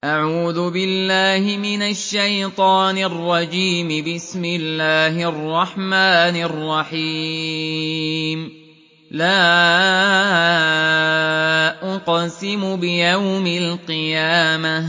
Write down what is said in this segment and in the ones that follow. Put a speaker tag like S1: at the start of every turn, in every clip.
S1: أعوذ بالله من الشيطان الرجيم. بسم الله الرحمن الرحيم. لا أقسم بيوم القيامة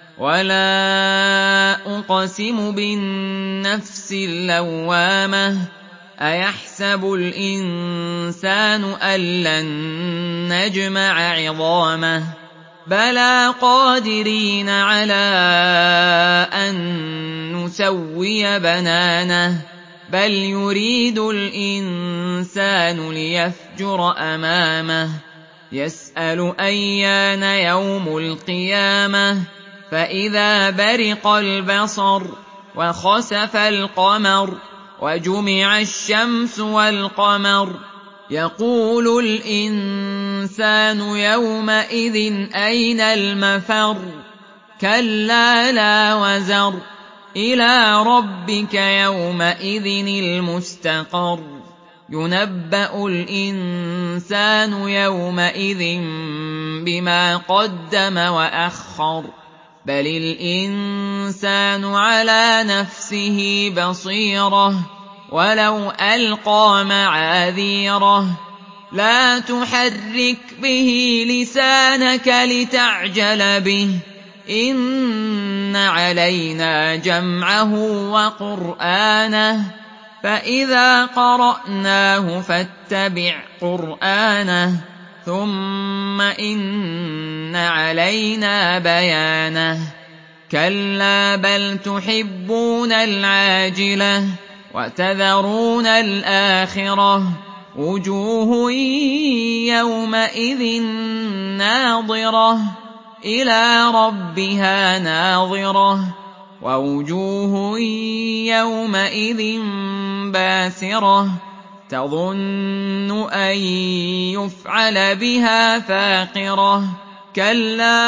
S1: ولا أقسم بالنفس اللوامة. أيحسب الإنسان أن لن نجمع عظامه بلى قادرين على أن نسوي بنانه بل يريد الإنسان ليفجر أمامه يسأل أيان يوم القيامة فإذا برق البصر وخسف القمر وجمع الشمس والقمر يقول الإنسان يومئذ أين المفر كلا لا وزر إلى ربك يومئذ المستقر ينبأ الإنسان يومئذ بما قدم وأخر بل الإنسان على نفسه بصيرة ولو ألقى معاذيره لا تحرك به لسانك لتعجل به إن علينا جمعه وقرآنه فإذا قرأناه فاتبع قرآنه ثم إن علينا بيانه كلا بل تحبون العاجلة وتذرون الآخرة وجوه يومئذ ناظرة إلى ربها ناظرة ووجوه يومئذ باسرة تظن أن يفعل بها فاقرة كلا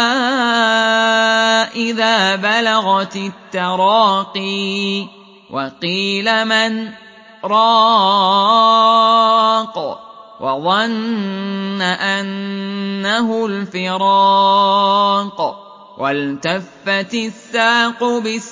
S1: إذا بلغت التراقي وقيل من راق وظن أنه الفراق والتفت الساق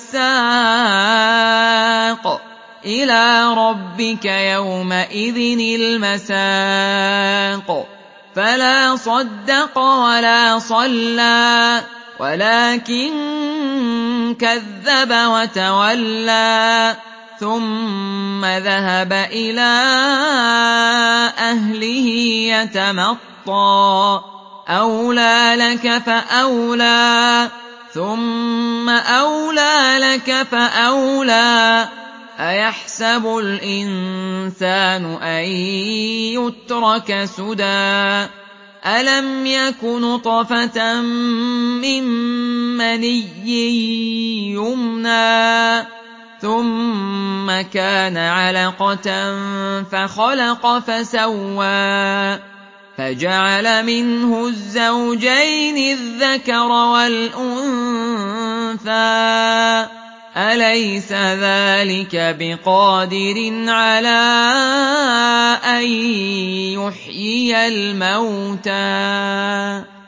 S1: بالساق إلى ربك يومئذ المساق فلا صدق ولا صلى ولكن كذب وتولى ثم ذهب إلى أهله يتمطى أولى لك فأولى ثم أولى لك فأولى أيحسب الإنسان أن يترك سدى ألم يك نطفة من مني يمنى ثم كان علقة فخلق فسوى فجعل منه الزوجين الذكر والأنثى أليس ذلك بقادر على أن يحيي الموتى